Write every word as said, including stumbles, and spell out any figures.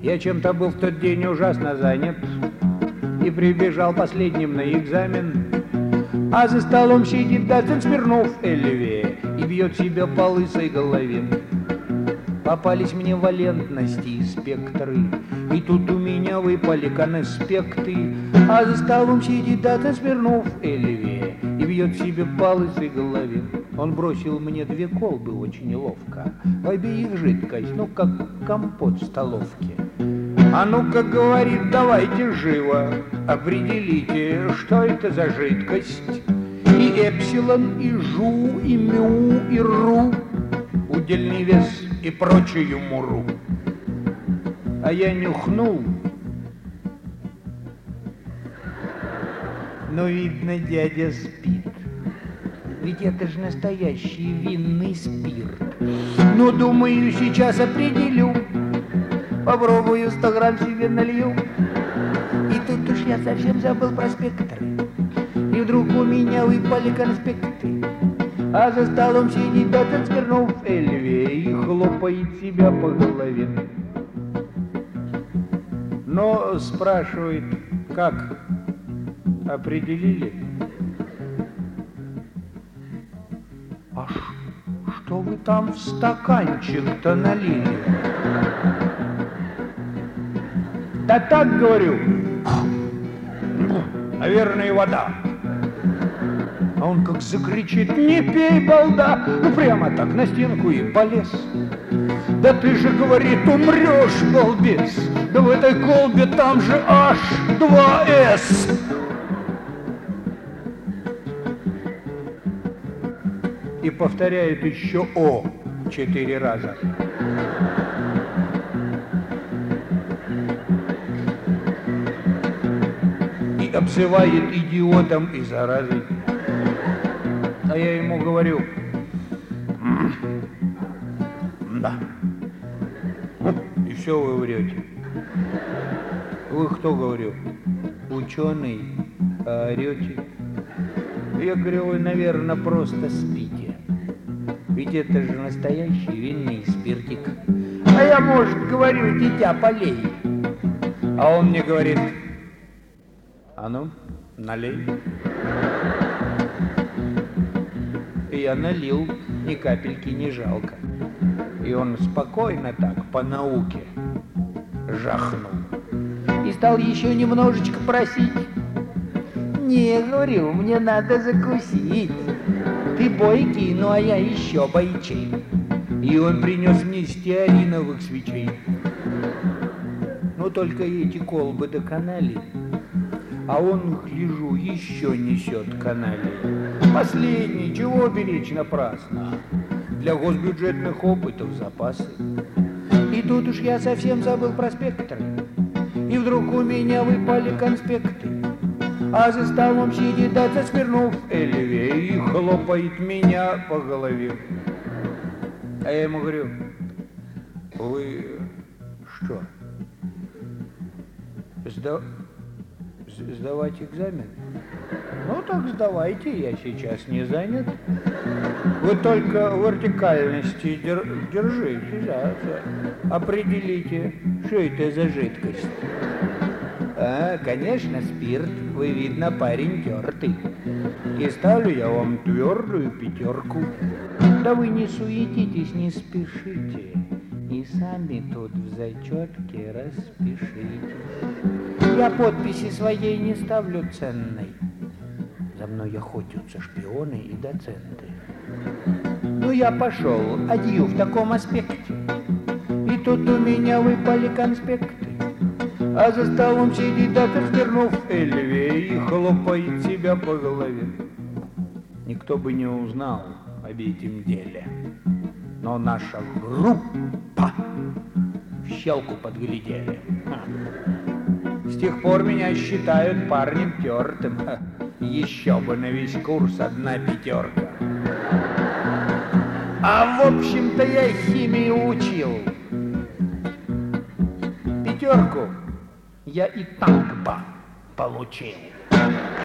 Я чем-то был в тот день ужасно занят и прибежал последним на экзамен. А за столом сидит доцент Смирнов Эльве и бьет себя по лысой голове. Попались мне валентности и спектры, и тут у меня выпали конспекты. А за столом сидит доцент Смирнов Эльве и бьет себе по лысой голове. Он бросил мне две колбы очень ловко, в обеих жидкость, ну как компот в столовке. А ну-ка, говорит, давайте живо определите, что это за жидкость. И эпсилон, и жу, и мю, и ру, удельный вес и прочую муру. А я нюхнул. Но, видно, дядя спит. Ведь это же настоящий винный спирт. Ну, думаю, сейчас определю. Попробую, сто грамм себе налью. И тут уж я совсем забыл про спектры. И вдруг у меня выпали конспекты. А за столом сидит доцент Смирнов Эльве и хлопает себя по голове. Но спрашивает, как определили? А что вы там в стаканчик-то налили? Да так, говорю, наверное, вода. А он как закричит: не пей, балда! Ну прямо так на стенку и полез. Да ты же, говорит, умрешь, балбес! Да в этой колбе там же аш два эс! И повторяет еще О четыре раза. И обзывает идиотом и заразой. А я ему говорю: да. И все вы врете. Вы кто, говорю? Ученый, а орете? Я говорю: вы, наверное, просто спите. Ведь это же настоящий винный спиртик. А я, может, говорю: дитя полей. А он мне говорит: а ну, налей. И я налил, ни капельки не жалко. И он спокойно так, по науке, жахнул. И стал еще немножечко просить. Не, говорю, мне надо закусить. Ты бойкий, ну а я еще бойчей. И он принес мне стеариновых свечей. Но только эти колбы доконали. А он, гляжу, еще несет каналей. Последний, чего беречь напрасно? Для госбюджетных опытов запасы. И тут уж я совсем забыл про спектры. И вдруг у меня выпали конспекты. А за столом сидит доцент Смирнов Эльве и хлопает меня по голове. А я ему говорю: вы что, сда... сдавать экзамен? Ну так сдавайте, я сейчас не занят. Вы только в вертикальности дер... держите, да, да. Определите, что это за жидкость. А, конечно, спирт. Вы, видно, парень тертый. И ставлю я вам твердую пятерку. Да вы не суетитесь, не спешите. И сами тут в зачетке распишите. Я подписи своей не ставлю ценной. За мной охотятся шпионы и доценты. Ну я пошел, адью в таком аспекте. И тут у меня выпали конспекты. А за столом сидит доцент Смирнов Эльве и хлопает себя по голове. Никто бы не узнал об этом деле. Но наша группа в щелку подглядели. С тех пор меня считают парнем тертым. Еще бы на весь курс одна пятерка. А в общем-то я химию учил. Пятерку я и так бы получил.